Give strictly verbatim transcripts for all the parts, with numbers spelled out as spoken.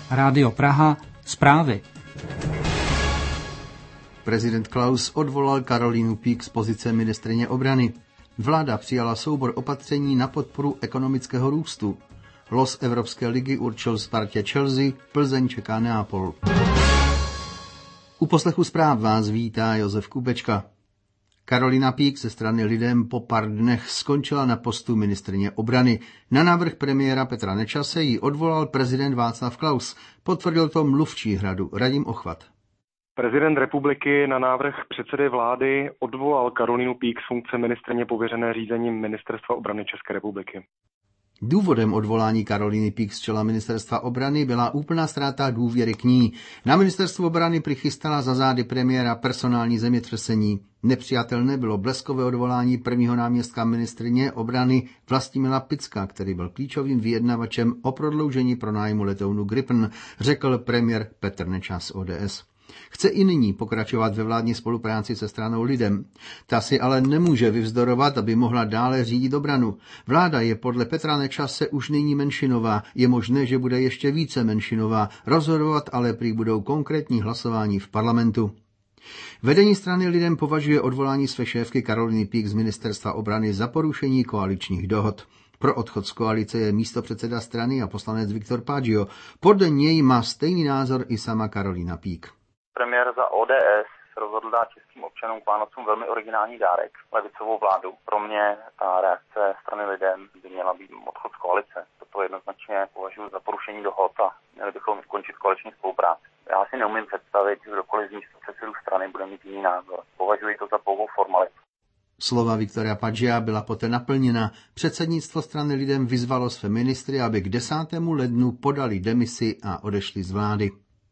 Rádio Praha, zprávy. Prezident Klaus odvolal Karolínu Pík z pozice ministryně obrany. Vláda přijala soubor opatření na podporu ekonomického růstu. Los Evropské ligy určil Spartě Chelsea, Plzeň čeká Neapol. U poslechu zpráv vás vítá Josef Kubečka. Karolína Pík ze strany Lidem po pár dnech skončila na postu ministryně obrany. Na návrh premiéra Petra Nečase ji odvolal prezident Václav Klaus. Potvrdil to mluvčí Hradu Radim Ochvat. Prezident republiky na návrh předsedy vlády odvolal Karolínu Pík z funkce ministryně pověřené řízením Ministerstva obrany České republiky. Důvodem odvolání Karolíny Pík z čela Ministerstva obrany byla úplná ztráta důvěry k ní. Na Ministerstvu obrany přichystala za zády premiéra personální zemětřesení. Nepřijatelné bylo bleskové odvolání prvního náměstka ministryně obrany Vlastimila Picka, který byl klíčovým vyjednavačem o prodloužení pronájmu letounu Gripen, řekl premiér Petr Nečas O D S. Chce i nyní pokračovat ve vládní spolupráci se stranou Lidem. Ta si ale nemůže vyvzdorovat, aby mohla dále řídit obranu. Vláda je podle Petra Nečase už nyní menšinová. Je možné, že bude ještě více menšinová. Rozhodovat ale prý budou konkrétní hlasování v parlamentu. Vedení strany Lidem považuje odvolání své šéfky Karolíny Pík z Ministerstva obrany za porušení koaličních dohod. Pro odchod z koalice je místopředseda strany a poslanec Viktor Paggio. Podle něj má stejný názor i sama Karolína Pík. Premiér za O D S rozhodl dát českým občanům k Vánocům velmi originální dárek, levicovou vládu. Pro mě ta reakce strany Lidem by měla být odchod z koalice. Toto jednoznačně považuji za porušení dohod a měli bychom skončit koaliční spolupráci. Já si neumím představit, že kdokoliv z místopředsedů strany bude mít jiný názor. Považuji to za pouhou formalitu. Slova Viktora Paggia byla poté naplněna. Předsednictvo strany Lidem vyzvalo své ministry, aby k desátému lednu podali demisi a odešli z vlády.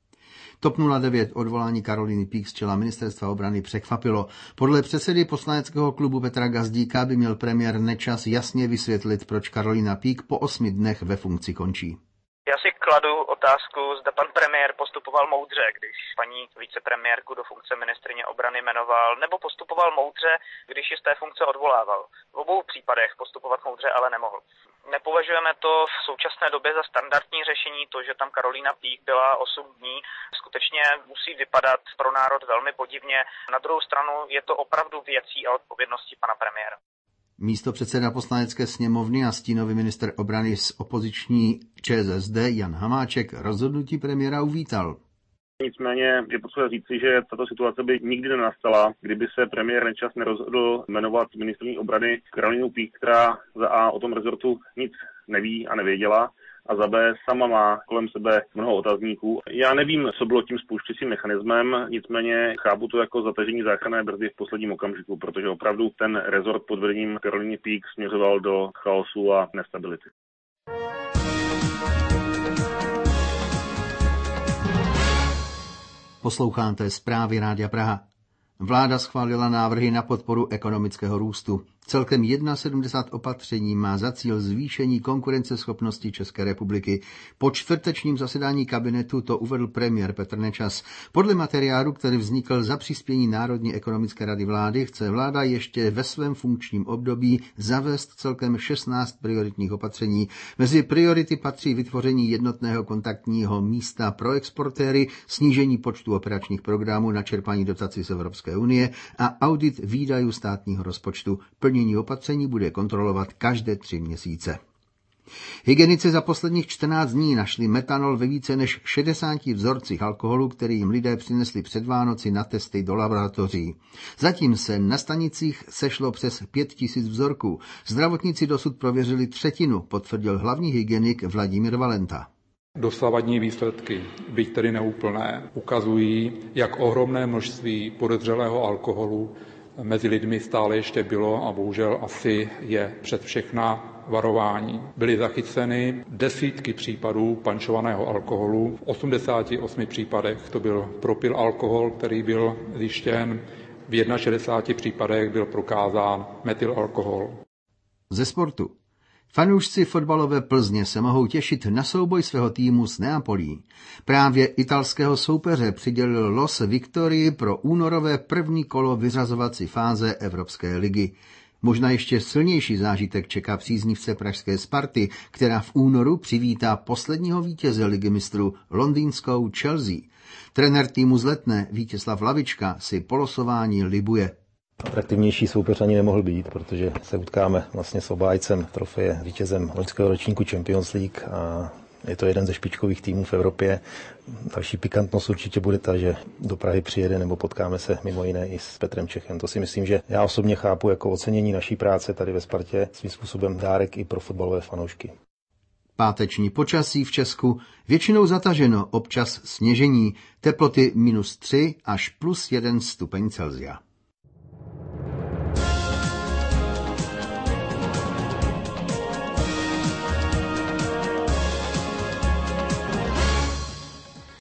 TOP nula devět odvolání Karolíny Pík z čela Ministerstva obrany překvapilo. Podle předsedy poslaneckého klubu Petra Gazdíka by měl premiér Nečas jasně vysvětlit, proč Karolína Pík po osmi dnech ve funkci končí. Já si kladu otázku, zda pan premiér postupoval moudře, když paní vicepremiérku do funkce ministryně obrany jmenoval, nebo postupoval moudře, když ji z té funkce odvolával. V obou případech postupovat moudře ale nemohl. Nepovažujeme to v současné době za standardní řešení, to, že tam Karolína Pík byla osm dní, skutečně musí vypadat pro národ velmi podivně. Na druhou stranu je to opravdu věcí a odpovědností pana premiéra. Místopředseda poslanecké sněmovny a stínový ministr obrany z opoziční ČSSD Jan Hamáček rozhodnutí premiéra uvítal. Nicméně je potřeba říci, že tato situace by nikdy nenastala, kdyby se premiér Nečas nerozhodl jmenovat ministryní obrany Karolínu Pík, která za A o tom rezortu nic neví a nevěděla, a za B sama má kolem sebe mnoho otazníků. Já nevím, co bylo tím spouštěcím mechanismem, nicméně chápu to jako zatažení záchranné brzdy v posledním okamžiku, protože opravdu ten rezort pod vedením Karolíny Pík směřoval do chaosu a nestability. Posloucháte zprávy Rádia Praha. Vláda schválila návrhy na podporu ekonomického růstu. Celkem sedmdesát jedna opatření má za cíl zvýšení konkurenceschopnosti České republiky. Po čtvrtečním zasedání kabinetu to uvedl premiér Petr Nečas. Podle materiálu, který vznikl za přispění Národní ekonomické rady vlády, chce vláda ještě ve svém funkčním období zavést celkem šestnáct prioritních opatření. Mezi priority patří vytvoření jednotného kontaktního místa pro exportéry, snížení počtu operačních programů na čerpání dotací z Evropské unie a audit výdajů státního rozpočtu. Plnění opatření bude kontrolovat každé tři měsíce. Hygienici za posledních čtrnáct dní našli metanol ve více než šedesáti vzorcích alkoholu, který jim lidé přinesli před Vánoci na testy do laboratoří. Zatím se na stanicích sešlo přes pět tisíc vzorků. Zdravotníci dosud prověřili třetinu, potvrdil hlavní hygienik Vladimír Valenta. Dosavadní výsledky, byť tedy neúplné, ukazují, jak ohromné množství podezřelého alkoholu mezi lidmi stále ještě bylo a bohužel asi je před všechna varování. Byly zachyceny desítky případů pančovaného alkoholu. V osmdesáti osmi případech to byl propyl alkohol, který byl zjištěn. V šedesáti jedna případech byl prokázán metylalkohol. Ze sportu. Fanoušci fotbalové Plzně se mohou těšit na souboj svého týmu s Neapolí. Právě italského soupeře přidělil los Viktorii pro únorové první kolo vyřazovací fáze Evropské ligy. Možná ještě silnější zážitek čeká příznivce pražské Sparty, která v únoru přivítá posledního vítěze ligy mistrů londýnskou Chelsea. Trenér týmu z Letné Vítězslav Lavička si polosování libuje. Atraktivnější soupeř ani nemohl být, protože se utkáme vlastně s obhájcem trofeje, vítězem loňského ročníku Champions League a je to jeden ze špičkových týmů v Evropě. Další pikantnost určitě bude ta, že do Prahy přijede nebo potkáme se mimo jiné i s Petrem Čechem. To si myslím, že já osobně chápu jako ocenění naší práce tady ve Spartě, svým způsobem dárek i pro fotbalové fanoušky. Páteční počasí v Česku, většinou zataženo, občas sněžení, teploty minus tři až plus jeden stupeň Celsia.